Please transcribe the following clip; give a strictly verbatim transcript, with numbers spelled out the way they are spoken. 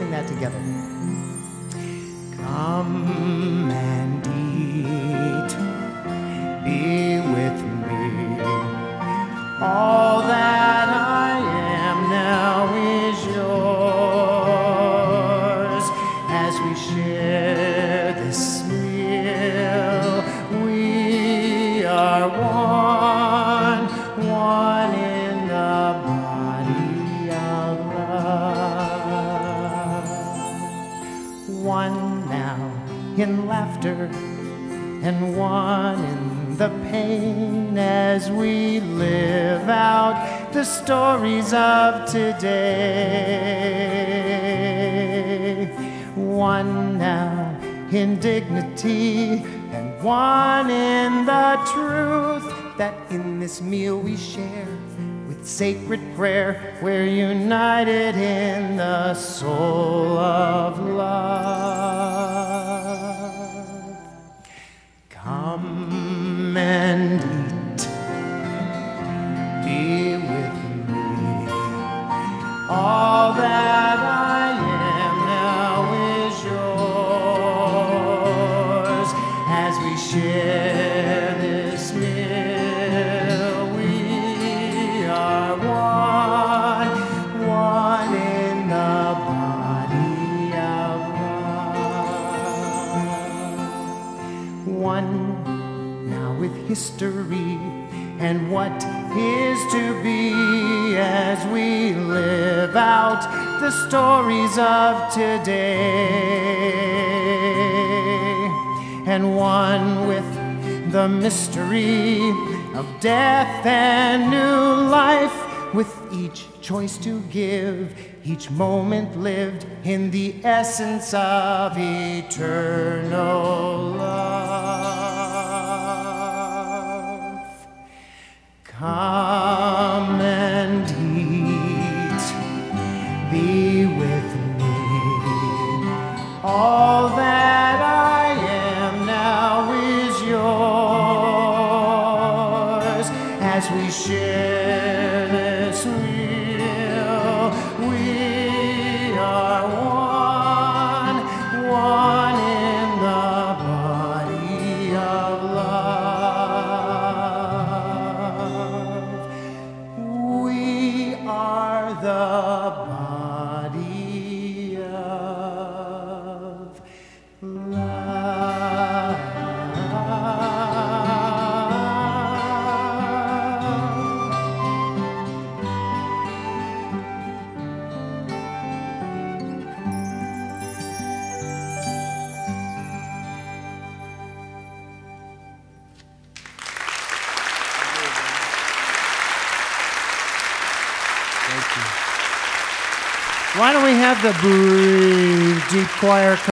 sing that together. Come and eat, be with me. All that I am now is yours. As we share this meal, we are one, one in the body of love. One now in laughter and one in the pain as we live out the stories of today. One now in dignity and one in the truth that in this meal we share with sacred prayer. We're united in the soul of love. Come and eat, be with me. All that I am now is yours. As we share this meal, we are one, one in the body of love. One now with history and what is to be as we live out the stories of today. And one with the mystery of death and new life, with each choice to give, each moment lived in the essence of eternal love. Come and eat, be with me. All that I am now is yours. As we share this meal, we are one, one in the body of love. We are the body of love. Why don't we have the Breathe Deep Choir come